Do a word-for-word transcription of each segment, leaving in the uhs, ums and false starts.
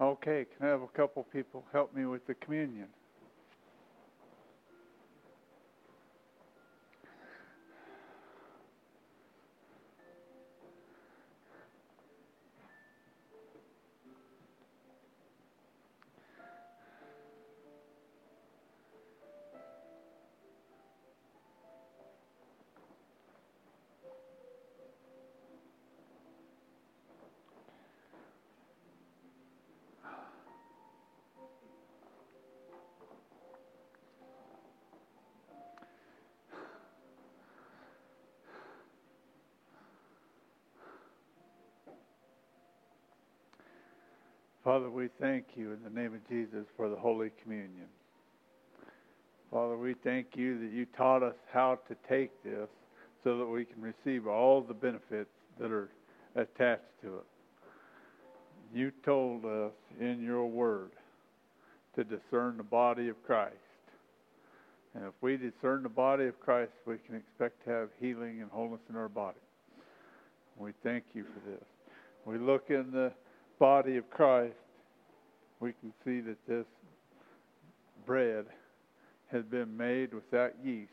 Okay, can I have a couple people help me with the communion? Father, we thank you in the name of Jesus for the Holy Communion. Father, we thank you that you taught us how to take this so that we can receive all the benefits that are attached to it. You told us in your word to discern the body of Christ. And if we discern the body of Christ, we can expect to have healing and wholeness in our body. We thank you for this. We look in the body of Christ, we can see that this bread has been made without yeast.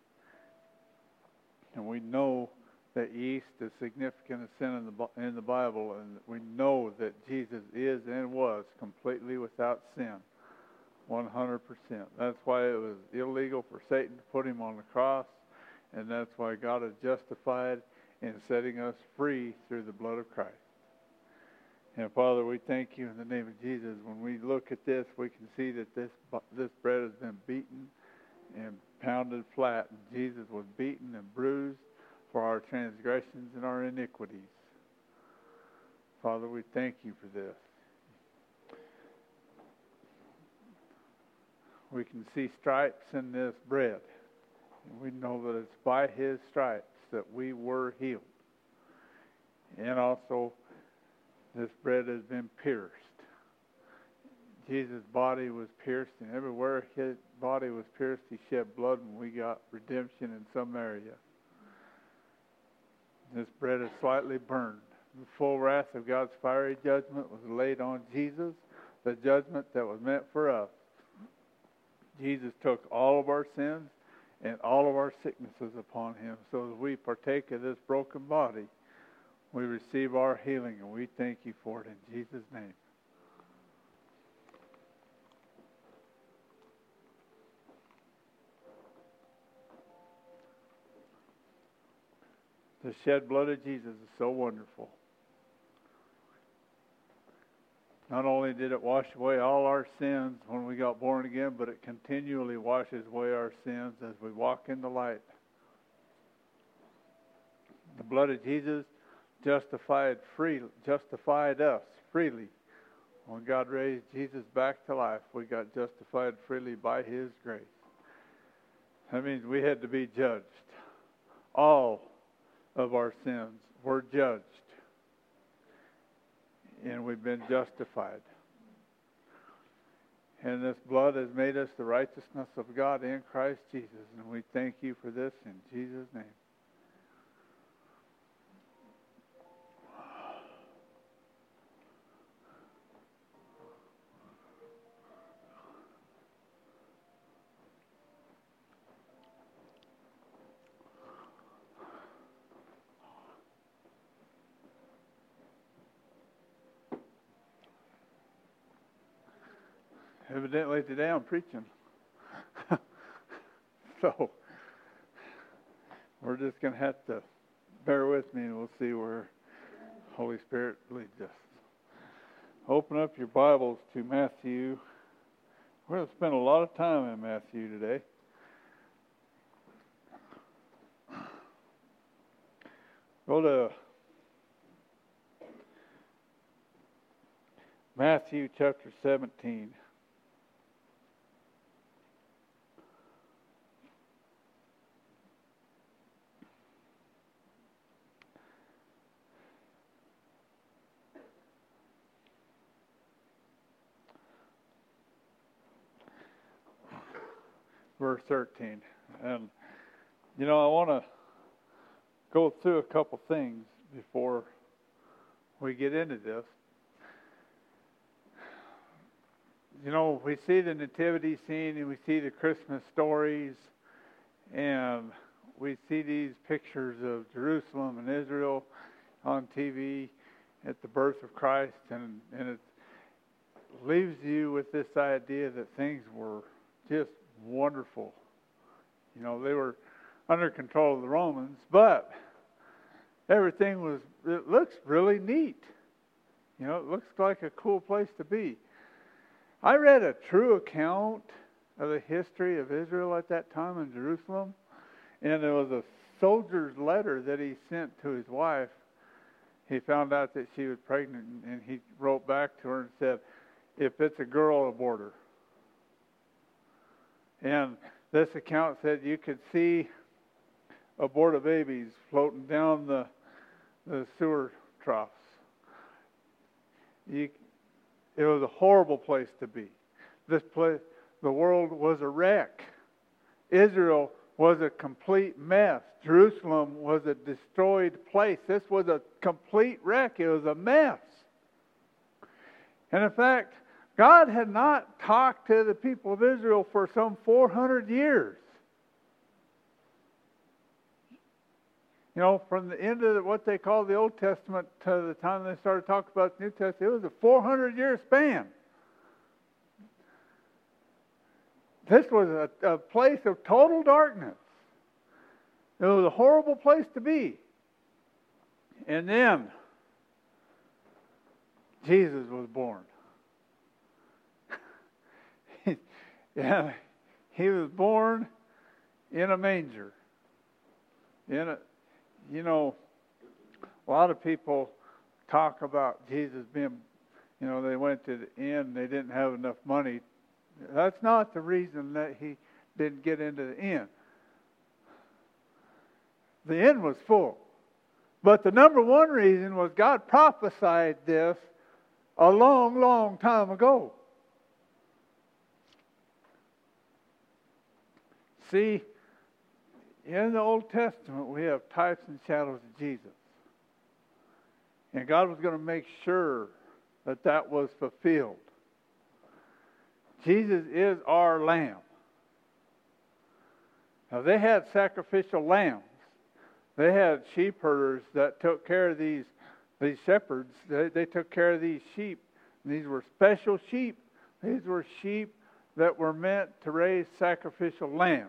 And we know that yeast is significant as sin in the, in the Bible, and we know that Jesus is and was completely without sin, one hundred percent. That's why it was illegal for Satan to put him on the cross, and that's why God is justified in setting us free through the blood of Christ. And Father, we thank you in the name of Jesus. When we look at this, we can see that this this bread has been beaten and pounded flat. And Jesus was beaten and bruised for our transgressions and our iniquities. Father, we thank you for this. We can see stripes in this bread. And we know that it's by his stripes that we were healed. And also, this bread has been pierced. Jesus' body was pierced, and everywhere his body was pierced, he shed blood, and we got redemption in some area. This bread is slightly burned. The full wrath of God's fiery judgment was laid on Jesus, the judgment that was meant for us. Jesus took all of our sins and all of our sicknesses upon him, so that we partake of this broken body. We receive our healing, and we thank you for it in Jesus' name. The shed blood of Jesus is so wonderful. Not only did it wash away all our sins when we got born again, but it continually washes away our sins as we walk in the light. The blood of Jesus justified free, justified us freely. When God raised Jesus back to life, we got justified freely by his grace. That means we had to be judged. All of our sins were judged. And we've been justified. And this blood has made us the righteousness of God in Christ Jesus. And we thank you for this in Jesus' name. Evidently today I'm preaching. So we're just going to have to bear with me, and we'll see where Holy Spirit leads us. Open up your Bibles to Matthew. We're going to spend a lot of time in Matthew today. Go to Matthew chapter seventeen. Verse thirteen. And, you know, I want to go through a couple things before we get into this. you know, we see the nativity scene and we see the Christmas stories, and we see these pictures of Jerusalem and Israel on T V at the birth of Christ, and, and it leaves you with this idea that things were just wonderful. You know, they were under control of the Romans, but everything was, it looks really neat. You know, it looks like a cool place to be. I read a true account of the history of Israel at that time in Jerusalem, and there was a soldier's letter that he sent to his wife. He found out that she was pregnant, and he wrote back to her and said, if it's a girl, abort her. And this account said you could see aborted babies floating down the, the sewer troughs. You, it was a horrible place to be. This place, the world was a wreck. Israel was a complete mess. Jerusalem was a destroyed place. This was a complete wreck. It was a mess. And in fact, God had not talked to the people of Israel for some four hundred years. You know, from the end of what they call the Old Testament to the time they started talking about the New Testament, it was a four hundred year span. This was a, a place of total darkness. It was a horrible place to be. And then Jesus was born. Yeah, he was born in a manger. In a, you know, a lot of people talk about Jesus being, you know, they went to the inn, they didn't have enough money. That's not the reason that he didn't get into the inn. The inn was full. But the number one reason was God prophesied this a long, long time ago. See, in the Old Testament, we have types and shadows of Jesus. And God was going to make sure that that was fulfilled. Jesus is our lamb. Now, they had sacrificial lambs. They had sheep herders that took care of these, these shepherds. They, they took care of these sheep. These were special sheep. These were sheep that were meant to raise sacrificial lambs.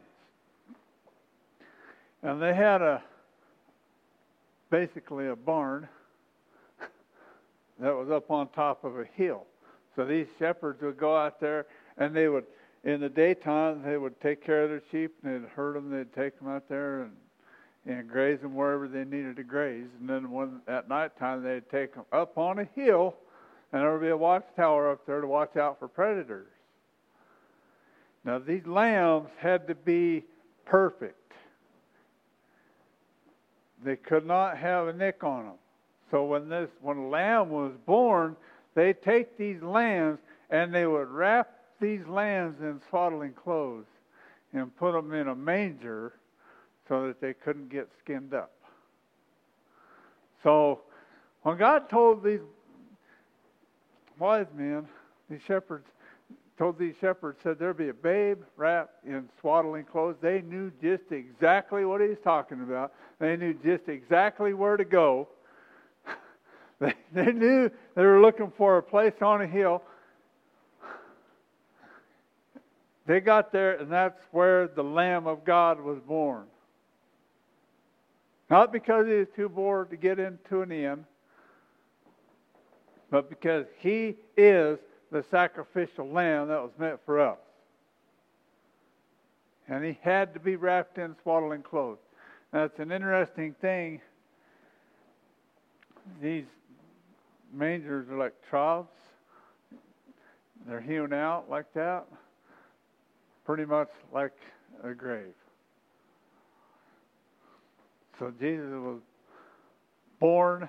And they had a, basically a barn that was up on top of a hill. So these shepherds would go out there, and they would, in the daytime, they would take care of their sheep, and they'd herd them, they'd take them out there and, and graze them wherever they needed to graze. And then when, at nighttime, they'd take them up on a hill, and there would be a watchtower up there to watch out for predators. Now, these lambs had to be perfect. They could not have a nick on them. So when this, when a lamb was born, they'd take these lambs and they would wrap these lambs in swaddling clothes and put them in a manger so that they couldn't get skinned up. So when God told these wise men, these shepherds, told these shepherds, said there'd be a babe wrapped in swaddling clothes, they knew just exactly what he was talking about. They knew just exactly where to go. They, they knew they were looking for a place on a hill. They got there, and that's where the Lamb of God was born. Not because he was too bored to get into an inn, but because he is the sacrificial lamb that was meant for us. And he had to be wrapped in swaddling clothes. Now, it's an interesting thing. These mangers are like troughs. They're hewn out like that. Pretty much like a grave. So Jesus was born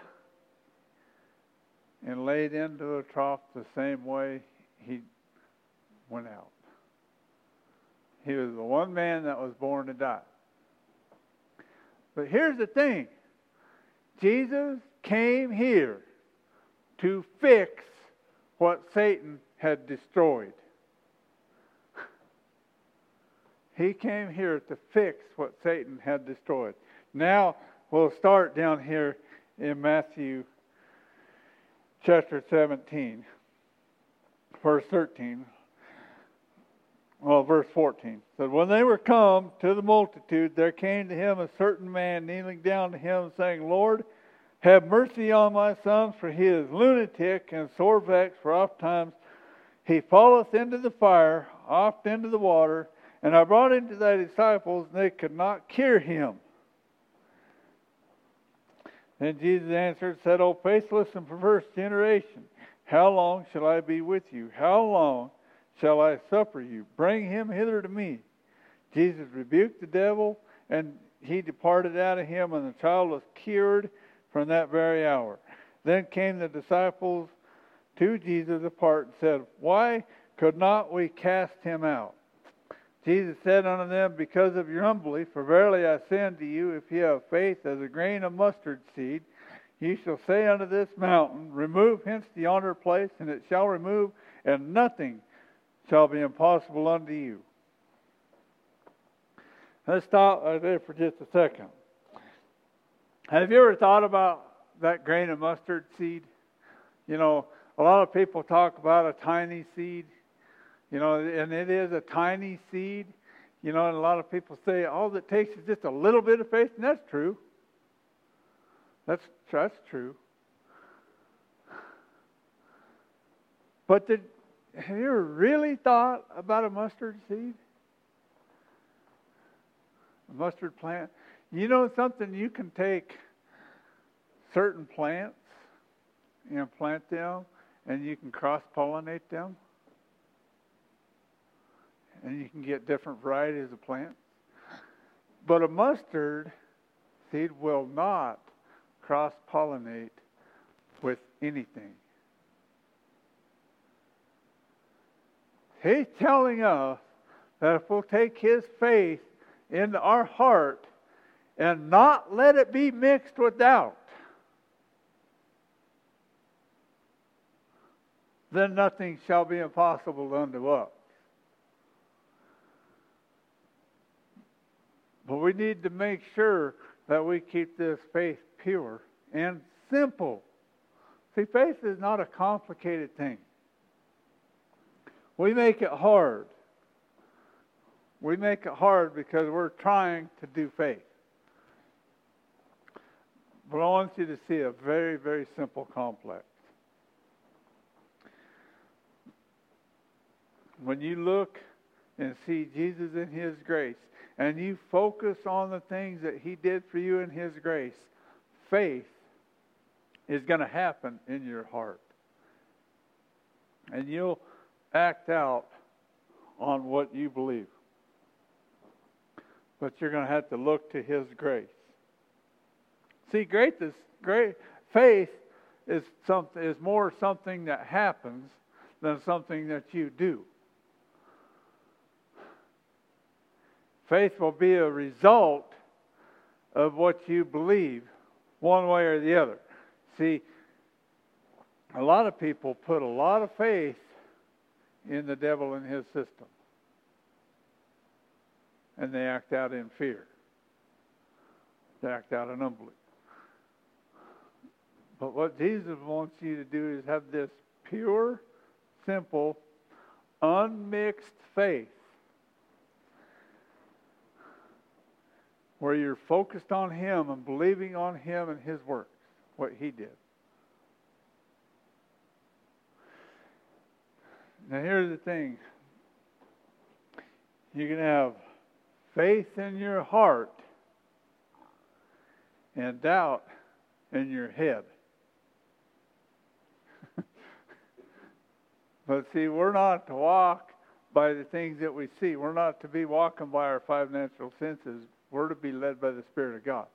and laid into a trough the same way he went out. He was the one man that was born to die. But here's the thing. Jesus came here to fix what Satan had destroyed. He came here to fix what Satan had destroyed. Now we'll start down here in Matthew chapter seventeen, verse thirteen. Well, verse fourteen. So when they were come to the multitude, there came to him a certain man kneeling down to him, saying, Lord, have mercy on my son, for he is lunatic and sore vexed, for oft times he falleth into the fire, oft into the water. And I brought him to thy disciples, and they could not cure him. Then Jesus answered, said, O faithless and perverse generation, how long shall I be with you? How long shall I suffer you? Bring him hither to me. Jesus rebuked the devil, and he departed out of him, and the child was cured from that very hour. Then came the disciples to Jesus apart and said, Why could not we cast him out? Jesus said unto them, Because of your unbelief, for verily I say unto you, if ye have faith as a grain of mustard seed, ye shall say unto this mountain, Remove hence to yonder place, and it shall remove, and nothing shall be impossible unto you. Let's stop right there for just a second. Have you ever thought about that grain of mustard seed? You know, a lot of people talk about a tiny seed. You know, and it is a tiny seed. You know, and a lot of people say all it takes is just a little bit of faith, and that's true. That's that's true. But did, have you ever really thought about a mustard seed? A mustard plant? You know something? You can take certain plants and plant them, and you can cross-pollinate them. And you can get different varieties of plants. But a mustard seed will not cross-pollinate with anything. He's telling us that if we'll take His faith into our heart and not let it be mixed with doubt, then nothing shall be impossible unto us. But we need to make sure that we keep this faith pure and simple. See, faith is not a complicated thing. We make it hard. We make it hard because we're trying to do faith. But I want you to see a very, very simple complex. When you look and see Jesus in His grace, and you focus on the things that He did for you in His grace, faith is going to happen in your heart. And you'll act out on what you believe. But you're going to have to look to His grace. See, great is great faith is something is more something that happens than something that you do. Faith will be a result of what you believe, one way or the other. See, a lot of people put a lot of faith in the devil and his system. And they act out in fear. They act out in unbelief. But what Jesus wants you to do is have this pure, simple, unmixed faith, where you're focused on Him and believing on Him and His works, what He did. Now here's the thing. You can have faith in your heart and doubt in your head. But see, we're not to walk by the things that we see. We're not to be walking by our five natural senses. We're to be led by the Spirit of God.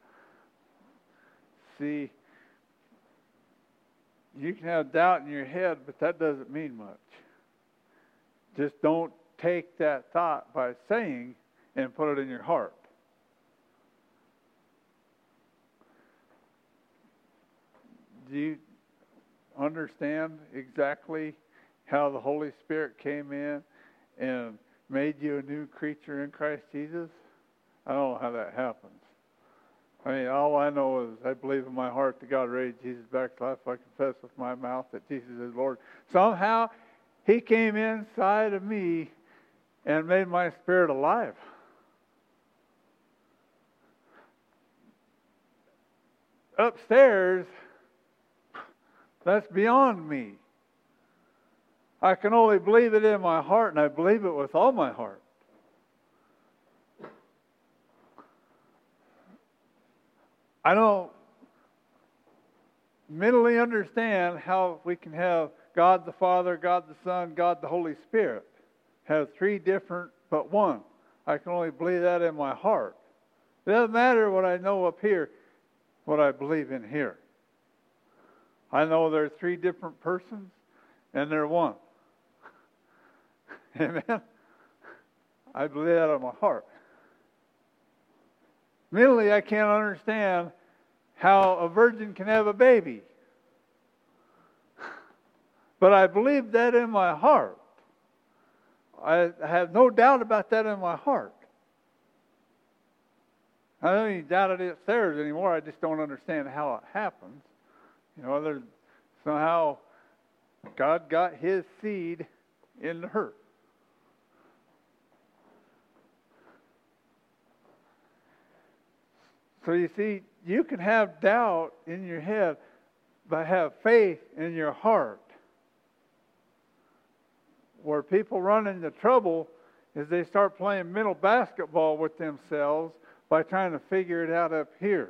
See, you can have doubt in your head, but that doesn't mean much. Just don't take that thought by saying and put it in your heart. Do you understand exactly how the Holy Spirit came in and made you a new creature in Christ Jesus? I don't know how that happens. I mean, all I know is I believe in my heart that God raised Jesus back to life. I confess with my mouth that Jesus is Lord. Somehow, He came inside of me and made my spirit alive. Upstairs, that's beyond me. I can only believe it in my heart, and I believe it with all my heart. I don't mentally understand how we can have God the Father, God the Son, God the Holy Spirit. Have three different, but one. I can only believe that in my heart. It doesn't matter what I know up here, what I believe in here. I know there are three different persons, and they're one. Amen? I believe that in my heart. Mentally, I can't understand how a virgin can have a baby. But I believe that in my heart. I have no doubt about that in my heart. I don't even doubt it upstairs anymore. I just don't understand how it happens. You know, there's somehow God got His seed into her. So you see, you can have doubt in your head, but have faith in your heart. Where people run into trouble is they start playing mental basketball with themselves by trying to figure it out up here,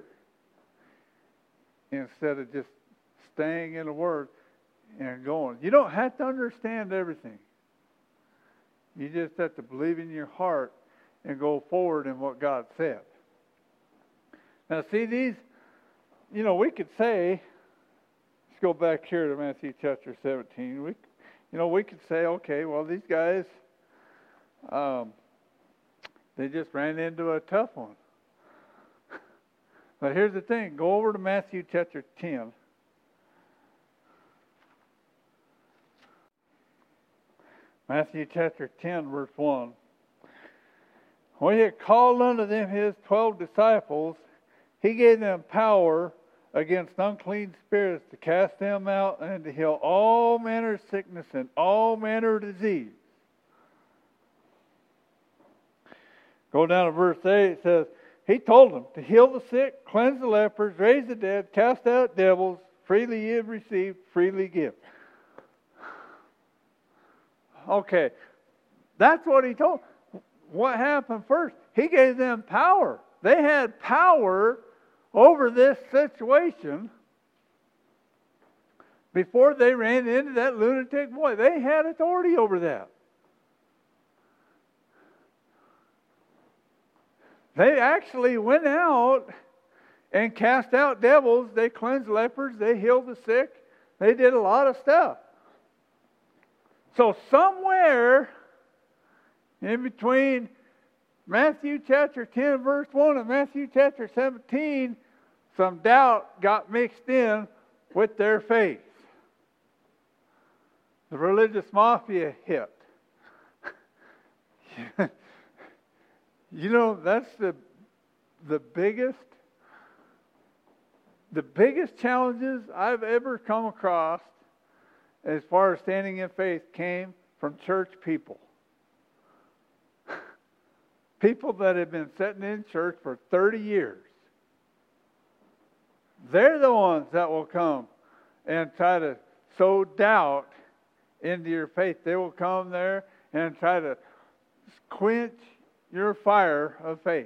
instead of just staying in the Word and going. You don't have to understand everything. You just have to believe in your heart and go forward in what God said. Now, see, these, you know, we could say, let's go back here to Matthew chapter seventeen. We, you know, we could say, okay, well, these guys, um, they just ran into a tough one. But here's the thing. Go over to Matthew chapter ten. Matthew chapter ten, verse one. When He had called unto them His twelve disciples, He gave them power against unclean spirits to cast them out and to heal all manner of sickness and all manner of disease. Go down to verse eight. It says, He told them to heal the sick, cleanse the lepers, raise the dead, cast out devils. Freely ye have received, freely give. Okay, that's what He told. What happened first? He gave them power. They had power over this situation before they ran into that lunatic boy. They had authority over that. They actually went out and cast out devils. They cleansed lepers. They healed the sick. They did a lot of stuff. So somewhere in between Matthew chapter ten, verse one, and Matthew chapter seventeen, some doubt got mixed in with their faith. The religious mafia hit. You know, that's the the biggest the biggest challenges I've ever come across as far as standing in faith came from church people. People that have been sitting in church for thirty years. They're the ones that will come and try to sow doubt into your faith. They will come there and try to quench your fire of faith.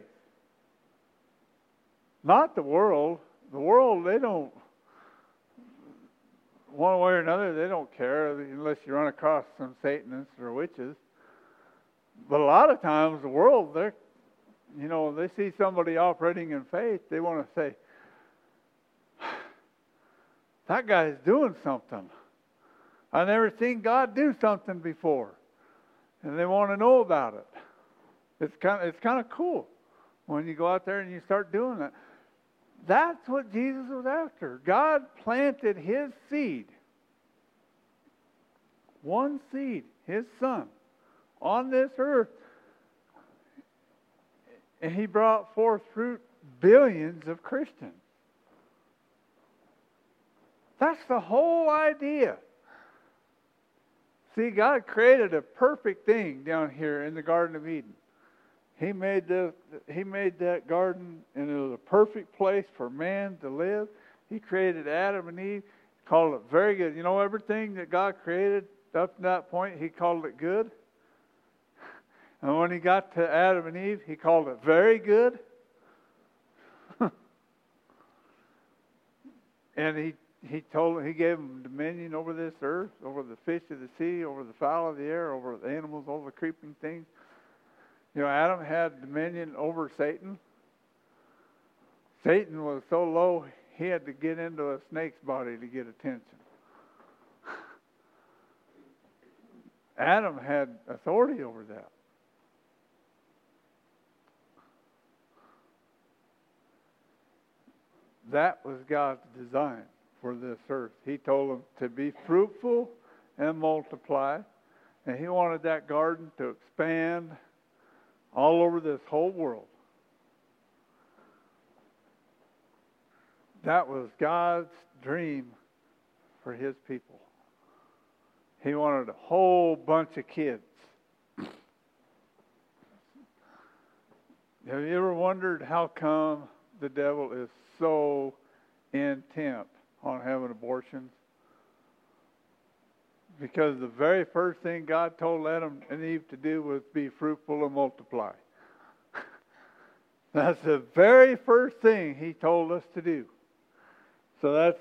Not the world. The world, they don't, one way or another, they don't care unless you run across some Satanists or witches. But a lot of times the world, they're, you know, they see somebody operating in faith, they want to say, that guy's doing something. I've never seen God do something before. And they want to know about it. It's kind of, it's kind of cool when you go out there and you start doing that. That's what Jesus was after. God planted His seed. One seed, His Son, on this earth. And he brought forth fruit, billions of Christians. That's the whole idea. See, God created a perfect thing down here in the Garden of Eden. He made the He made that garden, and it was a perfect place for man to live. He created Adam and Eve, called it very good. You know, everything that God created up to that point, He called it good. And when He got to Adam and Eve, He called it very good. And He He told He gave them dominion over this earth, over the fish of the sea, over the fowl of the air, over the animals, over the creeping things. You know, Adam had dominion over Satan. Satan was so low, he had to get into a snake's body to get attention. Adam had authority over that. That was God's design for this earth. He told them to be fruitful and multiply. And He wanted that garden to expand all over this whole world. That was God's dream for His people. He wanted a whole bunch of kids. Have you ever wondered how come the devil is so intent on having abortions? Because the very first thing God told Adam and Eve to do was be fruitful and multiply. That's the very first thing He told us to do. So that's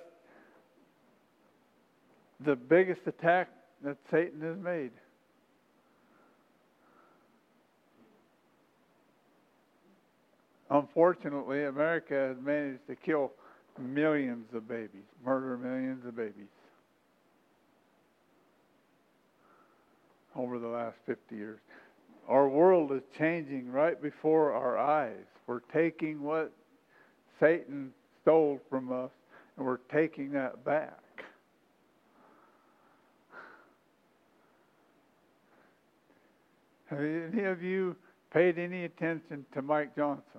the biggest attack that Satan has made. Unfortunately, America has managed to kill millions of babies, murder millions of babies over the last fifty years. Our world is changing right before our eyes. We're taking what Satan stole from us, and we're taking that back. Have any of you paid any attention to Mike Johnson?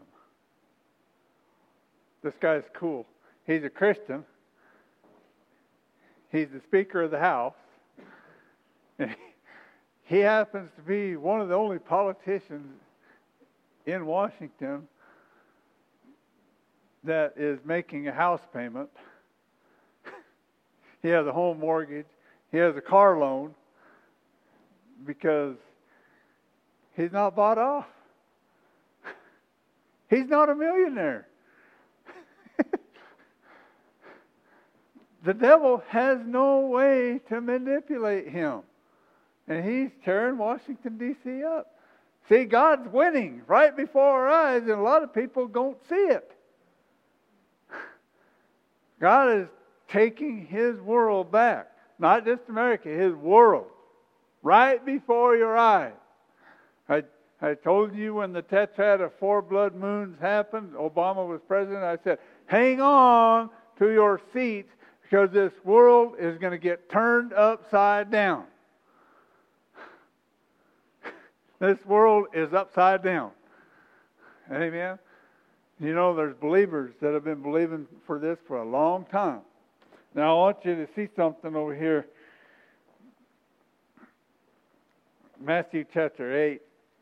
This guy's cool. He's a Christian. He's the Speaker of the House. And he happens to be one of the only politicians in Washington that is making a house payment. He has a home mortgage. He has a car loan because he's not bought off. He's not a millionaire. The devil has no way to manipulate him. And he's tearing Washington, D C up. See, God's winning right before our eyes, and a lot of people don't see it. God is taking His world back. Not just America, His world. Right before your eyes. I, I told you when the tetrad of four blood moons happened, Obama was president, I said, hang on to your seats because this world is going to get turned upside down. This world is upside down. Amen? You know, there's believers that have been believing for this for a long time. Now, I want you to see something over here. Matthew chapter eight.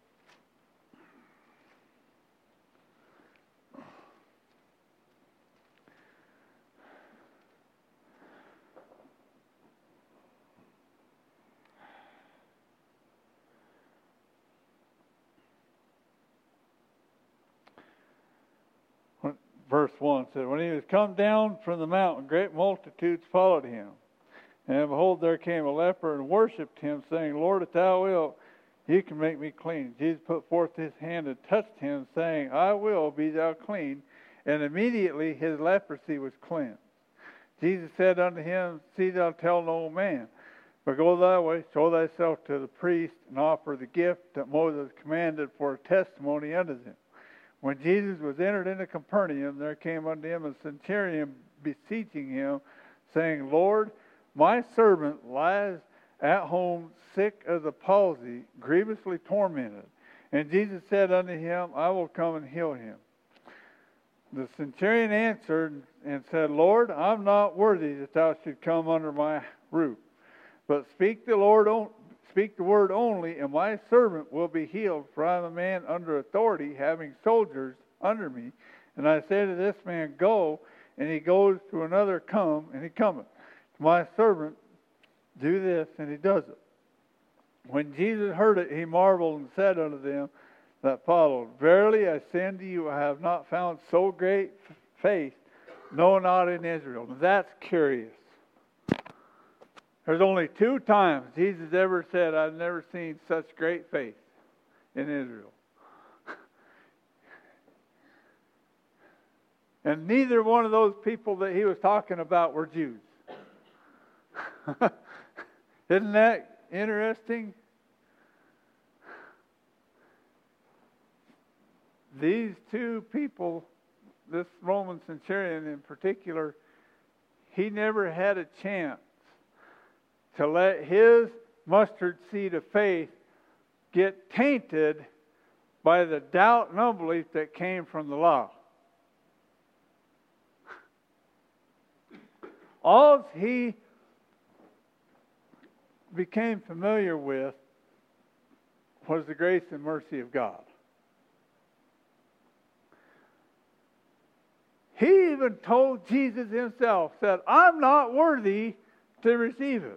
Verse one said, when he was come down from the mountain, great multitudes followed him. And behold, there came a leper and worshipped him, saying, Lord, if thou wilt, you can make me clean. Jesus put forth his hand and touched him, saying, I will, be thou clean. And immediately his leprosy was cleansed. Jesus said unto him, see thou tell no man, but go thy way, show thyself to the priest, and offer the gift that Moses commanded for a testimony unto them. When Jesus was entered into Capernaum, there came unto him a centurion beseeching him, saying, Lord, my servant lies at home sick of the palsy, grievously tormented. And Jesus said unto him, I will come and heal him. The centurion answered and said, Lord, I'm not worthy that thou should come under my roof. But speak the Lord, speak the word only, and my servant will be healed. For I am a man under authority, having soldiers under me. And I say to this man, go, and he goes, to another, come, and he cometh. To my servant, do this, and he does it. When Jesus heard it, he marveled and said unto them that followed, Verily I say unto you, I have not found so great faith, no, not in Israel. Now that's curious. There's only two times Jesus ever said, I've never seen such great faith in Israel. And neither one of those people that he was talking about were Jews. Isn't that interesting? These two people, this Roman centurion in particular, he never had a chance to let his mustard seed of faith get tainted by the doubt and unbelief that came from the law. All he became familiar with was the grace and mercy of God. He even told Jesus himself, said, I'm not worthy to receive it.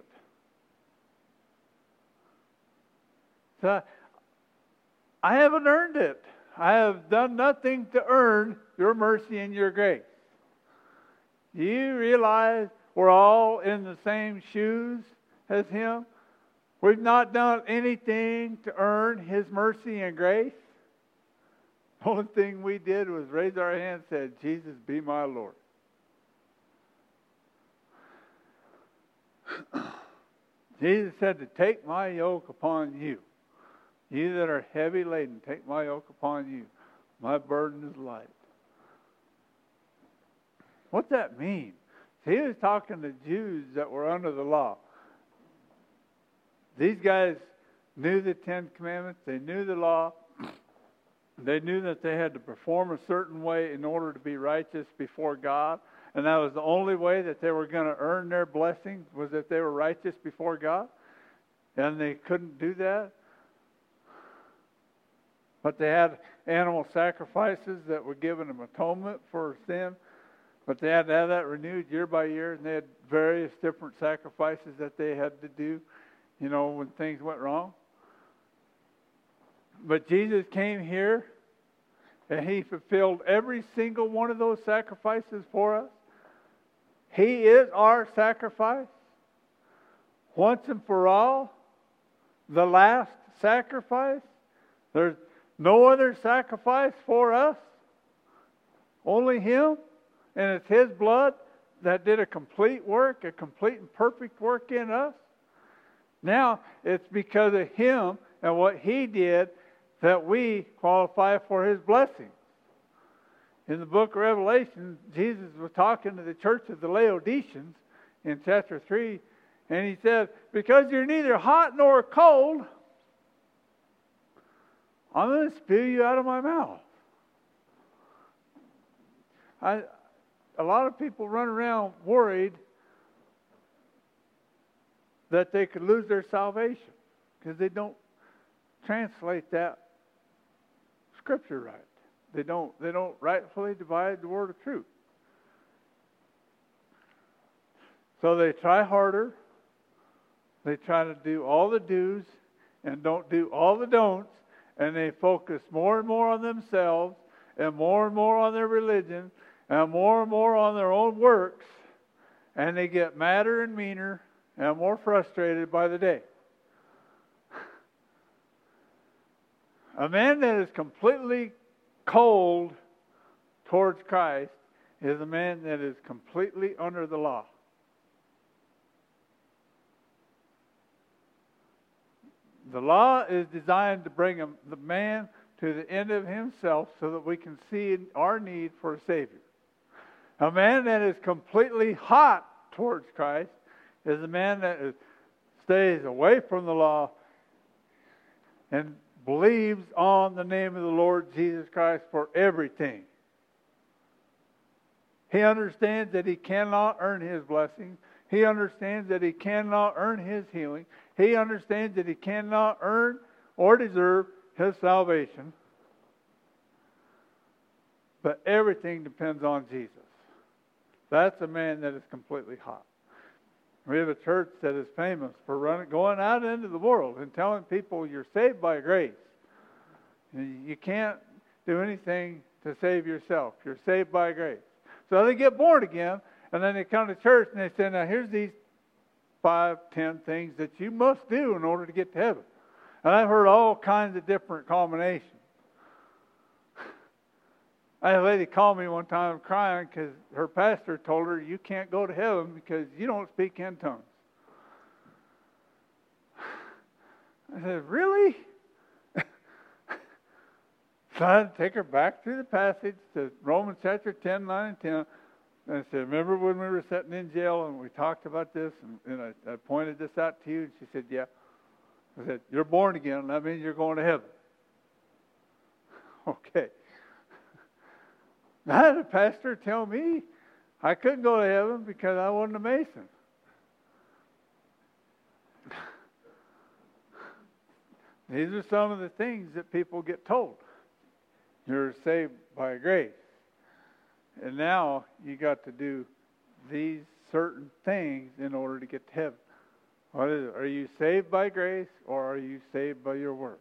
So, I haven't earned it. I have done nothing to earn your mercy and your grace. Do you realize we're all in the same shoes as him? We've not done anything to earn his mercy and grace. The only thing we did was raise our hand and said, Jesus, be my Lord. Jesus said to take my yoke upon you. You that are heavy laden, take my yoke upon you. My burden is light. What's that mean? See, he was talking to Jews that were under the law. These guys knew the Ten Commandments. They knew the law. They knew that they had to perform a certain way in order to be righteous before God. And that was the only way that they were going to earn their blessing, was that they were righteous before God. And they couldn't do that. But they had animal sacrifices that were given them atonement for sin. But they had to have that renewed year by year. And they had various different sacrifices that they had to do, you know, when things went wrong. But Jesus came here and he fulfilled every single one of those sacrifices for us. He is our sacrifice. Once and for all. The last sacrifice. There's no other sacrifice for us. Only him. And it's his blood that did a complete work, a complete and perfect work in us. Now, it's because of him and what he did that we qualify for his blessing. In the book of Revelation, Jesus was talking to the church of the Laodiceans in chapter three, and he said, because you're neither hot nor cold, I'm going to spew you out of my mouth. I, a lot of people run around worried that they could lose their salvation because they don't translate that scripture right. They don't they don't rightfully divide the word of truth. So they try harder. They try to do all the do's and don't do all the don'ts, and they focus more and more on themselves and more and more on their religion and more and more on their own works, and they get madder and meaner and more frustrated by the day. A man that is completely cold towards Christ is a man that is completely under the law. The law is designed to bring him, the man to the end of himself so that we can see our need for a Savior. A man that is completely hot towards Christ is a man that is stays away from the law and believes on the name of the Lord Jesus Christ for everything. He understands that he cannot earn his blessing. He understands that he cannot earn his healing. He understands that he cannot earn or deserve his salvation. But everything depends on Jesus. That's a man that is completely hot. We have a church that is famous for running, going out into the world and telling people you're saved by grace. You can't do anything to save yourself. You're saved by grace. So they get born again, and then they come to church and they say, now here's these five, ten things that you must do in order to get to heaven. And I've heard all kinds of different combinations. I had a lady call me one time crying because her pastor told her, you can't go to heaven because you don't speak in tongues. I said, really? So I had to take her back through the passage to Romans chapter ten, nine, and ten. And I said, remember when we were sitting in jail and we talked about this and, and I, I pointed this out to you? And she said, yeah. I said, you're born again. That means you're going to heaven. Okay. I had a pastor tell me I couldn't go to heaven because I wasn't a Mason. These are some of the things that people get told. You're saved by grace. And now you got to do these certain things in order to get to heaven. What is it? Are you saved by grace or are you saved by your works?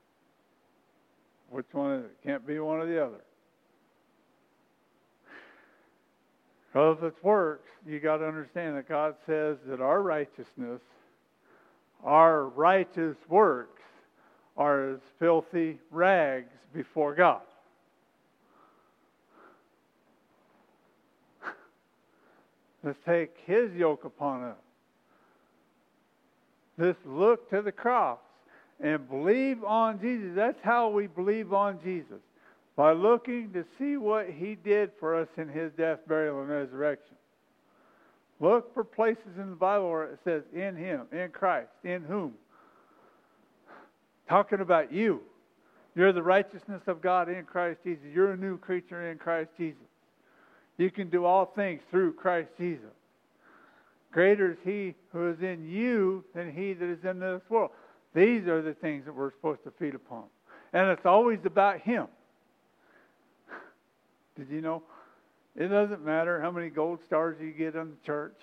Which one is it? Can't be one or the other. Because if it's works, you got to understand that God says that our righteousness, our righteous works, are as filthy rags before God. Let's take His yoke upon us. Let's look to the cross and believe on Jesus. That's how we believe on Jesus. By looking to see what He did for us in His death, burial, and resurrection. Look for places in the Bible where it says, in Him, in Christ, in whom. Talking about you. You're the righteousness of God in Christ Jesus. You're a new creature in Christ Jesus. You can do all things through Christ Jesus. Greater is He who is in you than he that is in this world. These are the things that we're supposed to feed upon. And it's always about Him. Did you know? It doesn't matter how many gold stars you get in the church.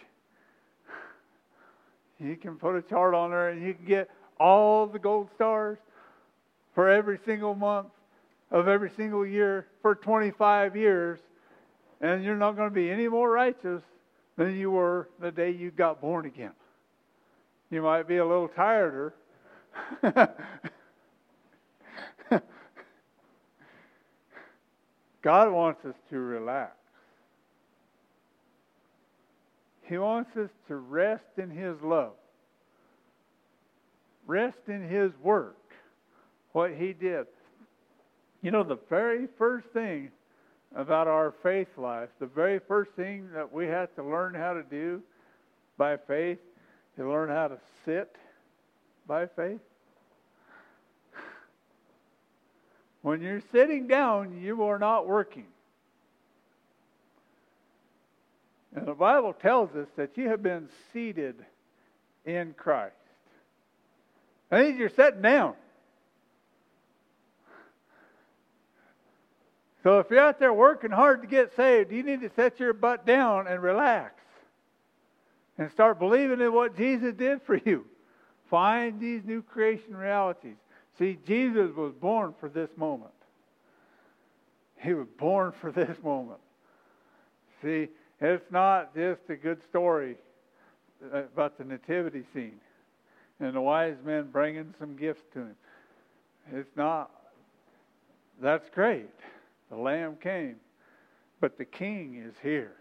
You can put a chart on there and you can get all the gold stars for every single month of every single year for twenty-five years. And you're not going to be any more righteous than you were the day you got born again. You might be a little tireder. God wants us to relax. He wants us to rest in His love. Rest in His work. What He did. You know, the very first thing about our faith life, the very first thing that we have to learn how to do by faith is learn how to sit by faith. When you're sitting down, you are not working. And the Bible tells us that you have been seated in Christ. That means you're sitting down. So if you're out there working hard to get saved, you need to set your butt down and relax. And start believing in what Jesus did for you. Find these new creation realities. See, Jesus was born for this moment. He was born for this moment. See, it's not just a good story about the nativity scene and the wise men bringing some gifts to Him. It's not. That's great. The Lamb came. But the King is here.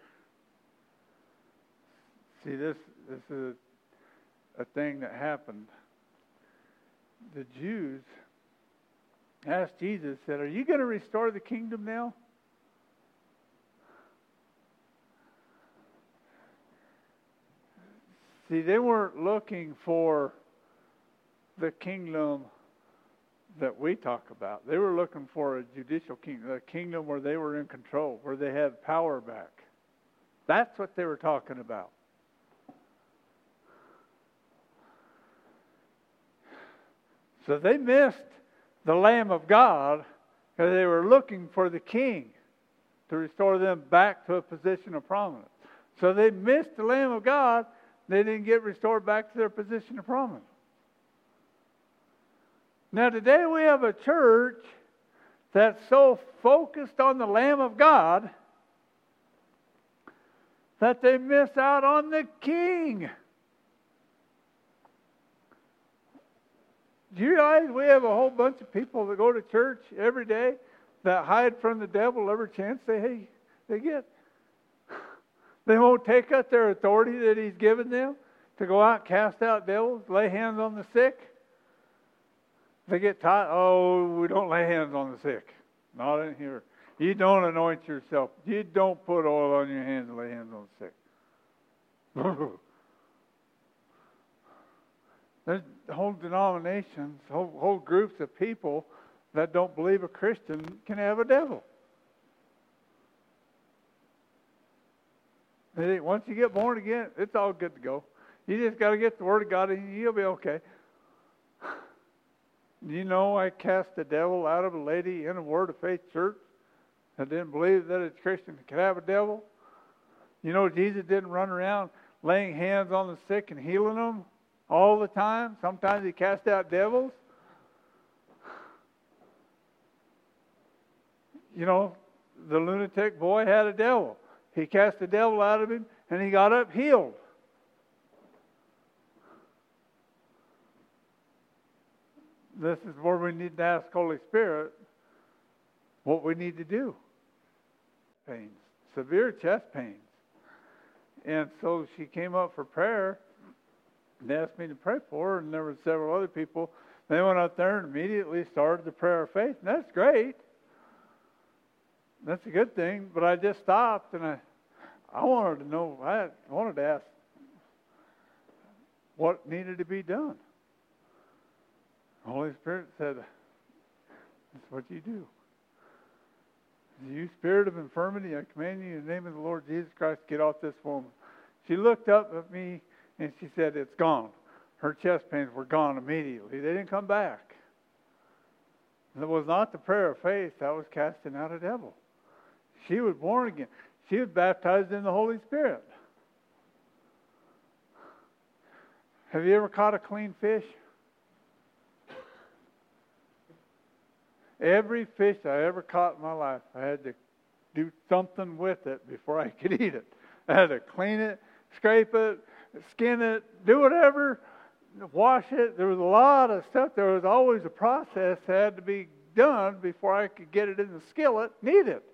See, this, this is a thing that happened. The Jews asked Jesus, said, are you going to restore the kingdom now? See, they weren't looking for the kingdom that we talk about. They were looking for a judicial kingdom, a kingdom where they were in control, where they had power back. That's what they were talking about. So they missed the Lamb of God because they were looking for the king to restore them back to a position of prominence. So they missed the Lamb of God. They didn't get restored back to their position of prominence. Now today we have a church that's so focused on the Lamb of God that they miss out on the King. Do you realize we have a whole bunch of people that go to church every day that hide from the devil every chance they hey, they get? They won't take up their authority that He's given them to go out and cast out devils, lay hands on the sick. They get taught, oh, we don't lay hands on the sick. Not in here. You don't anoint yourself. You don't put oil on your hands and lay hands on the sick. There's whole denominations, whole, whole groups of people that don't believe a Christian can have a devil. They think once you get born again, it's all good to go. You just got to get the Word of God and you'll be okay. You know, I cast the devil out of a lady in a Word of Faith church that didn't believe that a Christian could have a devil. You know, Jesus didn't run around laying hands on the sick and healing them all the time. Sometimes He cast out devils. You know, the lunatic boy had a devil. He cast the devil out of him and he got up healed. This is where we need to ask Holy Spirit what we need to do. Pains, severe chest pains. And so she came up for prayer and asked me to pray for her, and there were several other people. They went up there and immediately started the prayer of faith, and that's great. That's a good thing, but I just stopped and I, I wanted to know, I wanted to ask what needed to be done. The Holy Spirit said, that's what you do. You spirit of infirmity, I command you in the name of the Lord Jesus Christ, get off this woman. She looked up at me and she said, it's gone. Her chest pains were gone immediately. They didn't come back. It was not the prayer of faith that was casting out a devil. She was born again. She was baptized in the Holy Spirit. Have you ever caught a clean fish? Every fish I ever caught in my life, I had to do something with it before I could eat it. I had to clean it, scrape it, skin it, do whatever, wash it. There was a lot of stuff. There was always a process that had to be done before I could get it in the skillet and eat it.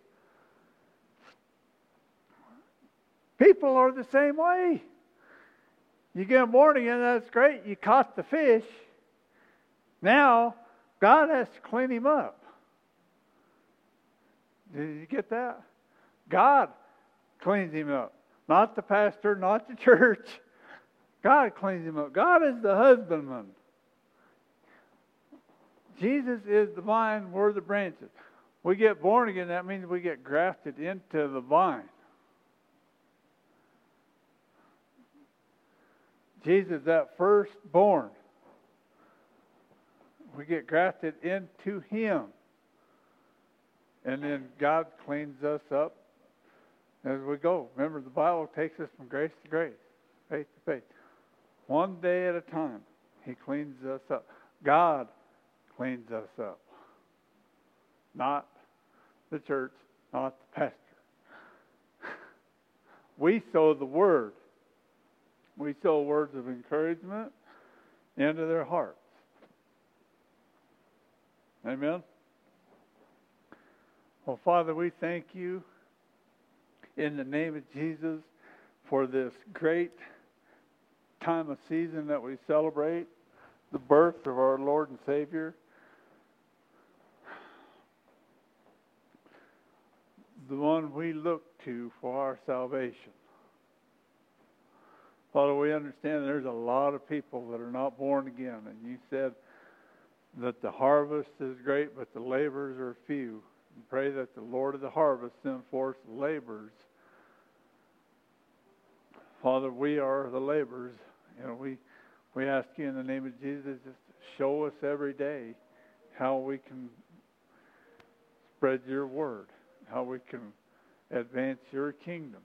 People are the same way. You get born again, that's great. You caught the fish. Now, God has to clean him up. Did you get that? God cleans him up. Not the pastor, not the church. God cleans him up. God is the husbandman. Jesus is the vine, we're the branches. We get born again, that means we get grafted into the vine. Jesus, that firstborn. We get grafted into Him. And then God cleans us up as we go. Remember, the Bible takes us from grace to grace, faith to faith. One day at a time, He cleans us up. God cleans us up. Not the church, not the pastor. We sow the Word. We sow words of encouragement into their hearts. Amen? Well, Father, we thank you in the name of Jesus for this great time of season that we celebrate, the birth of our Lord and Savior. The one we look to for our salvation. Father, we understand there's a lot of people that are not born again. And you said that the harvest is great, but the laborers are few. And pray that the Lord of the harvest send forth laborers. Father, we are the laborers. You know, we, we ask you in the name of Jesus, just show us every day how we can spread your word, how we can advance your kingdom.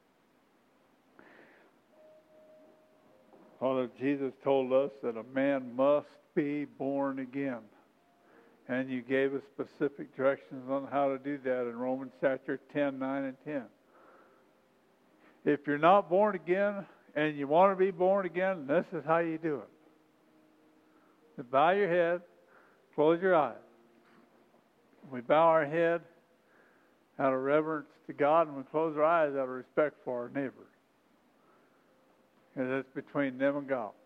Father, Jesus told us that a man must be born again. And you gave us specific directions on how to do that in Romans chapter ten, nine, and ten. If you're not born again and you want to be born again, this is how you do it. You bow your head, close your eyes. We bow our head out of reverence to God, and we close our eyes out of respect for our neighbor. Because it's between them and God.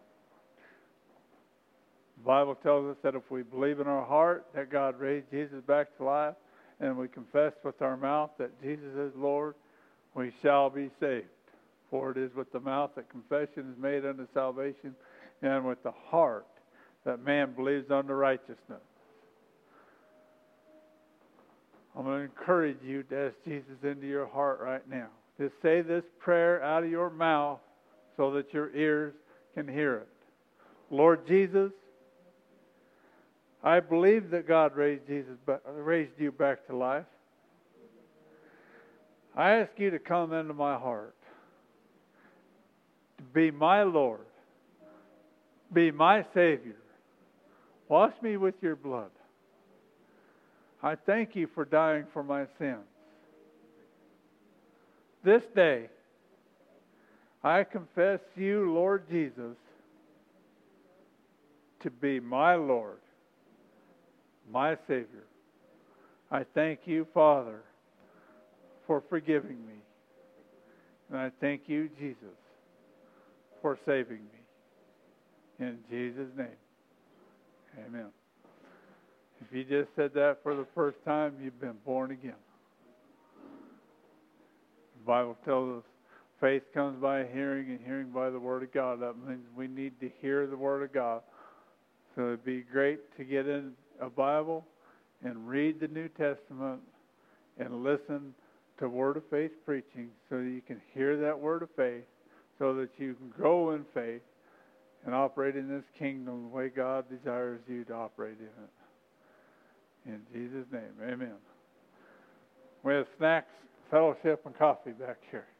The Bible tells us that if we believe in our heart that God raised Jesus back to life, and we confess with our mouth that Jesus is Lord, we shall be saved. For it is with the mouth that confession is made unto salvation, and with the heart that man believes unto righteousness. I'm going to encourage you to ask Jesus into your heart right now. Just say this prayer out of your mouth so that your ears can hear it. Lord Jesus, I believe that God raised Jesus, raised you back to life. I ask you to come into my heart, to be my Lord, be my Savior. Wash me with your blood. I thank you for dying for my sins. This day, I confess you, Lord Jesus, to be my Lord, my Savior. I thank you, Father, for forgiving me. And I thank you, Jesus, for saving me. In Jesus' name, amen. If you just said that for the first time, you've been born again. The Bible tells us faith comes by hearing, and hearing by the Word of God. That means we need to hear the Word of God. So it'd be great to get in a Bible and read the New Testament and listen to Word of Faith preaching so that you can hear that Word of faith, so that you can grow in faith and operate in this kingdom the way God desires you to operate in it. In Jesus' name, amen. We have snacks, fellowship, and coffee back here.